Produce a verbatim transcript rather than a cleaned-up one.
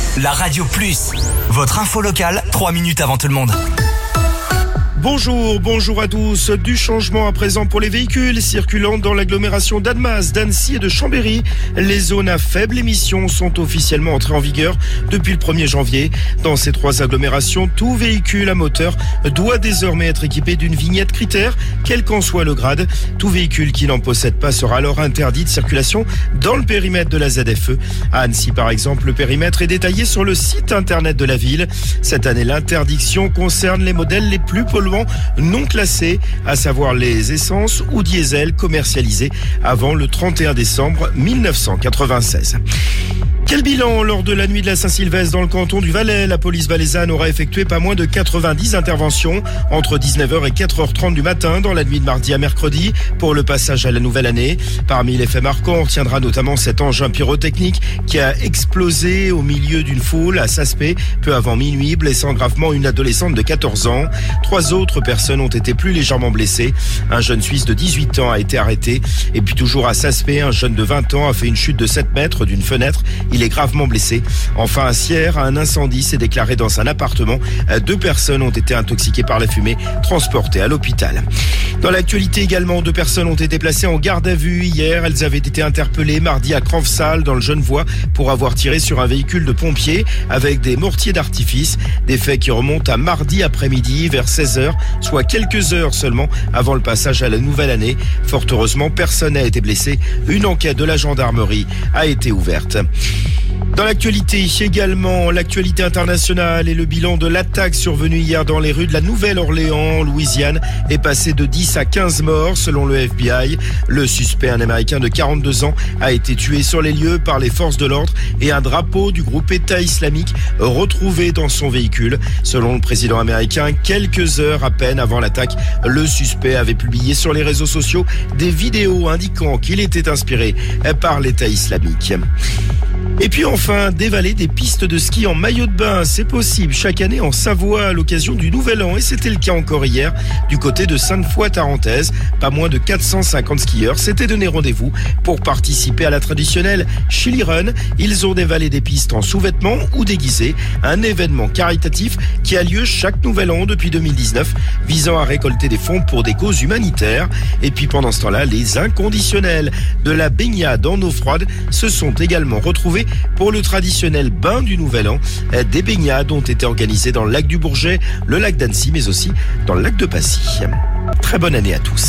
La Radio Plus, votre info locale, trois minutes avant tout le monde. Bonjour, bonjour à tous. Du changement à présent pour les véhicules circulant dans l'agglomération d'Annemasse, d'Annecy et de Chambéry. Les zones à faible émission sont officiellement entrées en vigueur depuis le premier janvier. Dans ces trois agglomérations, tout véhicule à moteur doit désormais être équipé d'une vignette critère, quel qu'en soit le grade. Tout véhicule qui n'en possède pas sera alors interdit de circulation dans le périmètre de la Z F E. À Annecy, par exemple, le périmètre est détaillé sur le site internet de la ville. Cette année, l'interdiction concerne les modèles les plus polluants non classés, à savoir les essences ou diesel commercialisés avant le trente et un décembre mille neuf cent quatre-vingt-seize. Quel bilan lors de la nuit de la Saint-Sylvestre dans le canton du Valais? La police valaisanne aura effectué pas moins de quatre-vingt-dix interventions entre dix-neuf heures et quatre heures trente du matin dans la nuit de mardi à mercredi pour le passage à la nouvelle année. Parmi les faits marquants, on retiendra notamment cet engin pyrotechnique qui a explosé au milieu d'une foule à Saspé peu avant minuit, blessant gravement une adolescente de quatorze ans. Trois autres personnes ont été plus légèrement blessées. Un jeune Suisse de dix-huit ans a été arrêté. Et puis toujours à Saspé, un jeune de vingt ans a fait une chute de sept mètres d'une fenêtre. Il est gravement blessé. Enfin, à Sierre, un incendie s'est déclaré dans un appartement. Deux personnes ont été intoxiquées par la fumée, transportées à l'hôpital. Dans l'actualité également, deux personnes ont été placées en garde à vue hier. Elles avaient été interpellées mardi à Cranfsal, dans le Genevois, pour avoir tiré sur un véhicule de pompiers avec des mortiers d'artifice. Des faits qui remontent à mardi après-midi vers seize heures, soit quelques heures seulement avant le passage à la nouvelle année. Fort heureusement, personne n'a été blessé. Une enquête de la gendarmerie a été ouverte. Dans l'actualité également, l'actualité internationale et le bilan de l'attaque survenue hier dans les rues de la Nouvelle-Orléans, en Louisiane, est passé de dix à quinze morts selon le F B I. Le suspect, un Américain de quarante-deux ans, a été tué sur les lieux par les forces de l'ordre et un drapeau du groupe État islamique retrouvé dans son véhicule. Selon le président américain, quelques heures à peine avant l'attaque, le suspect avait publié sur les réseaux sociaux des vidéos indiquant qu'il était inspiré par l'État islamique. Et puis enfin, dévaler des pistes de ski en maillot de bain, c'est possible chaque année en Savoie à l'occasion du Nouvel An. Et c'était le cas encore hier du côté de Sainte-Foy-Tarentaise. Pas moins de quatre cent cinquante skieurs s'étaient donné rendez-vous pour participer à la traditionnelle Chili Run. Ils ont dévalé des pistes en sous-vêtements ou déguisés. Un événement caritatif qui a lieu chaque Nouvel An depuis deux mille dix-neuf, visant à récolter des fonds pour des causes humanitaires. Et puis pendant ce temps-là, les inconditionnels de la baignade en eau froide se sont également retrouvés pour le traditionnel bain du Nouvel An. Des baignades ont été organisées dans le lac du Bourget, le lac d'Annecy, mais aussi dans le lac de Passy. Très bonne année à tous.